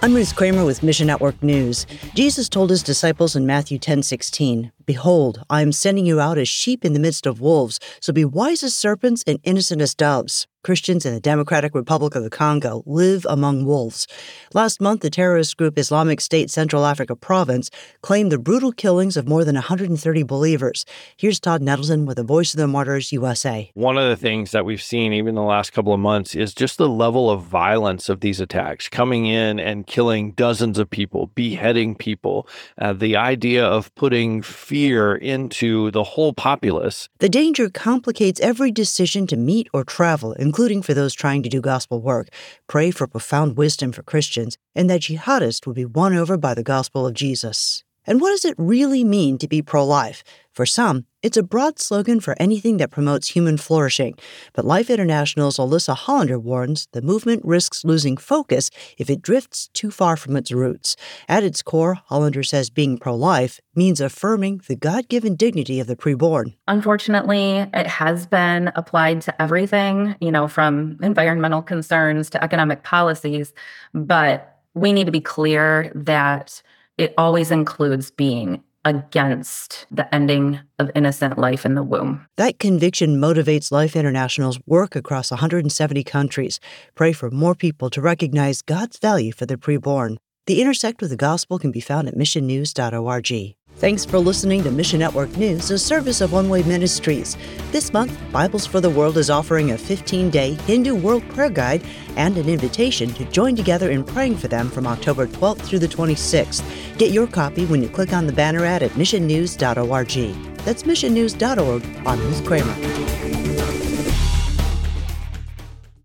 I'm Ruth Kramer with Mission Network News. Jesus told his disciples in Matthew 10:16, "Behold, I am sending you out as sheep in the midst of wolves, so be wise as serpents and innocent as doves." Christians in the Democratic Republic of the Congo live among wolves. Last month, the terrorist group Islamic State Central Africa Province claimed the brutal killings of more than 130 believers. Here's Todd Nettleton with the Voice of the Martyrs USA. One of the things that we've seen even the last couple of months is just the level of violence of these attacks, coming in and killing dozens of people, beheading people, the idea of putting fear into the whole populace. The danger complicates every decision to meet or travel, including for those trying to do gospel work. Pray for profound wisdom for Christians and that jihadists will be won over by the gospel of Jesus. And what does it really mean to be pro-life? For some, it's a broad slogan for anything that promotes human flourishing. But Life International's Alyssa Hollander warns the movement risks losing focus if it drifts too far from its roots. At its core, Hollander says being pro-life means affirming the God-given dignity of the preborn. Unfortunately, it has been applied to everything, from environmental concerns to economic policies. But we need to be clear that it always includes being against the ending of innocent life in the womb. That conviction motivates Life International's work across 170 countries. Pray for more people to recognize God's value for the preborn. The Intersect with the Gospel can be found at missionnews.org. Thanks for listening to Mission Network News, a service of One Way Ministries. This month, Bibles for the World is offering a 15-day Hindu World Prayer Guide and an invitation to join together in praying for them from October 12th through the 26th. Get your copy when you click on the banner ad at missionnews.org. That's missionnews.org. I'm Ruth Kramer.